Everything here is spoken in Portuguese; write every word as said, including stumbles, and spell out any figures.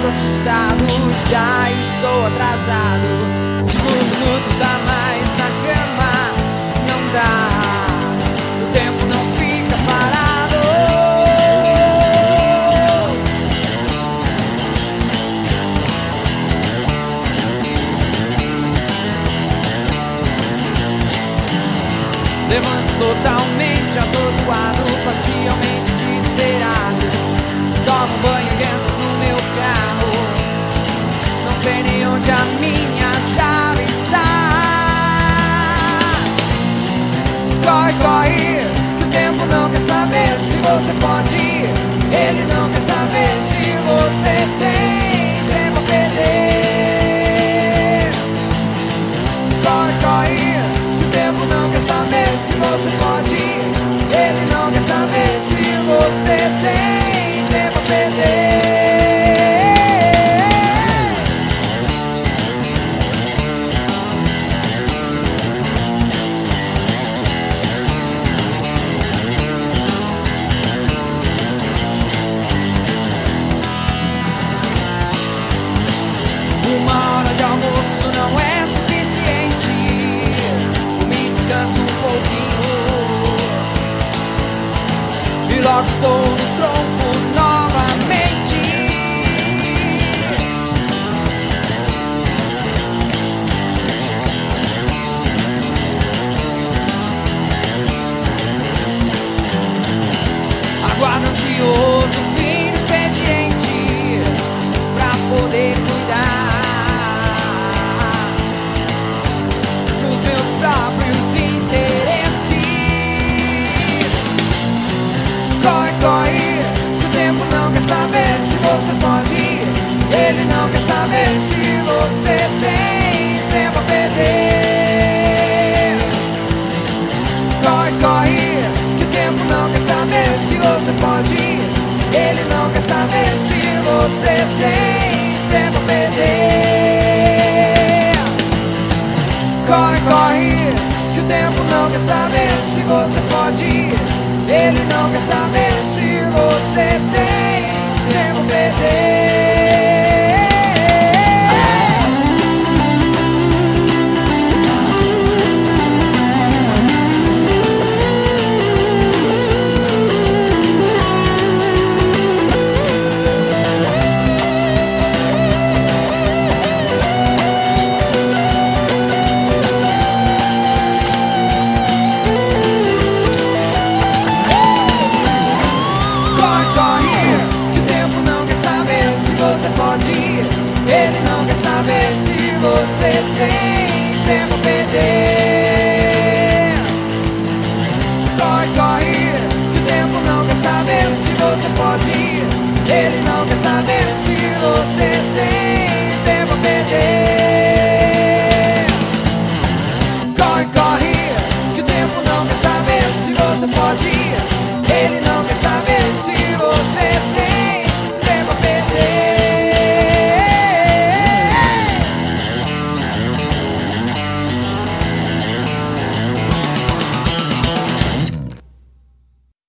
ando assustado, já estou atrasado. Cinco minutos a mais na cama, não dá. O tempo não fica parado. Levanto totalmente atordoado, parcialmente desesperado. Tomo banho dentro do meu carro, não sei nem onde a minha chave está. Corre, corre, que o tempo não quer saber se você pode ir. Ele não quer saber se você tem tempo a perder. Corre, corre, que o tempo não quer saber se você pode ir. Ele não quer saber se você tem tempo a perder. Uma hora de almoço não é suficiente. Me descanso um pouquinho e logo estou no tronco novamente. Aguardo ansioso o fim do expediente pra poder cuidar dos meus próprios interesses. Corre, corre, que o tempo não quer saber se você pode ir. Ele não quer saber se você tem tempo a perder. Corre, corre, que o tempo não quer saber se você pode ir. Ele não quer saber se você tem tempo a perder. Corre, corre, que o tempo não quer saber se você pode ir. Ele não quer saber se você tem tempo a perder. Ele não quer saber se você tem tempo a perder. Corre, corre, que o tempo não quer saber se você pode ir. Ele não quer saber se você